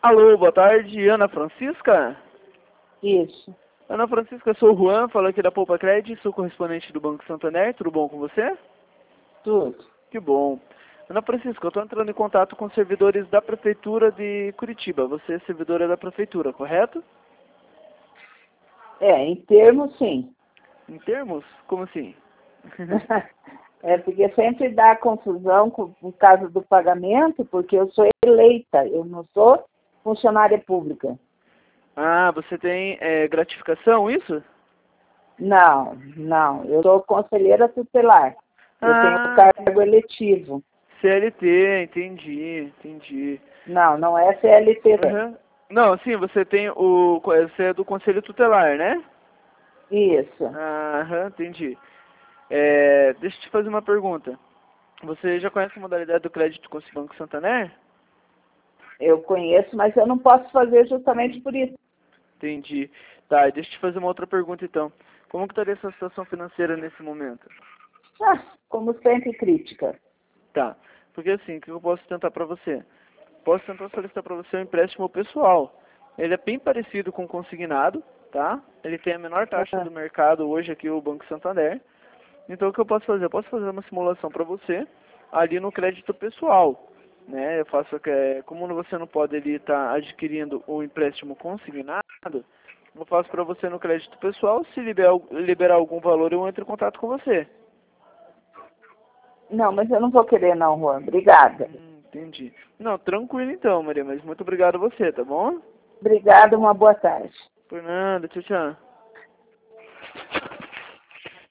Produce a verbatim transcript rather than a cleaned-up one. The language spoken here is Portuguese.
Alô, boa tarde, Ana Francisca? Isso. Ana Francisca, eu sou o Juan, falo aqui da Poupa Cred, sou correspondente do Banco Santander, tudo bom com você? Tudo. Que bom. Ana Francisca, eu estou entrando em contato com os servidores da Prefeitura de Curitiba, você é servidora da Prefeitura, correto? É, em termos, sim. Em termos? Como assim? É porque sempre dá confusão com, por causa do pagamento, porque eu sou eleita, eu não sou funcionária pública. Ah, você tem é, gratificação, isso? Não, não, eu sou conselheira tutelar. Eu tenho Ah, cargo eletivo. C L T, entendi, entendi. Não, não é C L T. Uhum. Não, sim, você tem o... Você é do Conselho Tutelar, né? Isso. Aham, entendi. É, deixa eu te fazer uma pergunta. Você já conhece a modalidade do crédito com o Banco Santander? Eu conheço, mas eu não posso fazer justamente por isso. Entendi. Tá, deixa eu te fazer uma outra pergunta então. Como que estaria a sua situação financeira nesse momento? Ah, como sempre, crítica. Tá, porque assim, o que eu posso tentar pra você? Posso tentar solicitar pra você um empréstimo pessoal. Ele é bem parecido com o consignado, tá? Ele tem a menor taxa Ah, do mercado hoje aqui, o Banco Santander. Então o que eu posso fazer? Eu posso fazer uma simulação para você ali no crédito pessoal, né? Eu faço que como você não pode ali estar adquirindo o empréstimo consignado, eu faço para você no crédito pessoal. Se liberar, liberar algum valor, eu entro em contato com você. não, mas eu não vou querer não, Juan. Obrigada. Hum, entendi. Não, tranquilo então, Maria, mas muito obrigado a você, tá bom? Obrigada, uma boa tarde. Por nada, tchau, tchau.